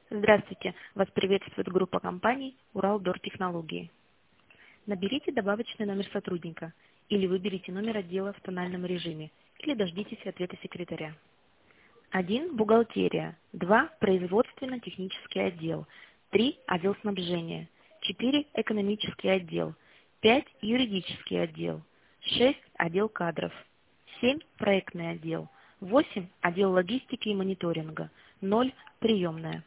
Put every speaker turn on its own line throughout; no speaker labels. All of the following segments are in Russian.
Здравствуйте! Вас приветствует группа компаний «Уралдортехнологии». Наберите добавочный номер сотрудника или выберите номер отдела в тональном режиме или дождитесь ответа секретаря. 1. Бухгалтерия. 2. Производственно-технический отдел. 3. Отдел снабжения. 4. Экономический отдел. 5. Юридический отдел. 6. Отдел кадров. 7. Проектный отдел. 8. Отдел логистики и мониторинга. 0. Приемная.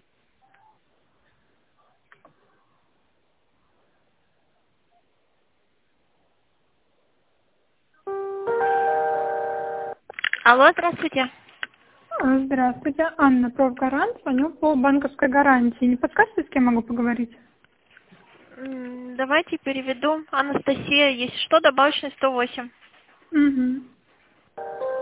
Алло, здравствуйте.
Здравствуйте, Анна, профгарант, звоню по банковской гарантии. Не подскажете, с кем могу поговорить?
Давайте переведу. Анастасия, есть что? Добавочный 108.
Угу.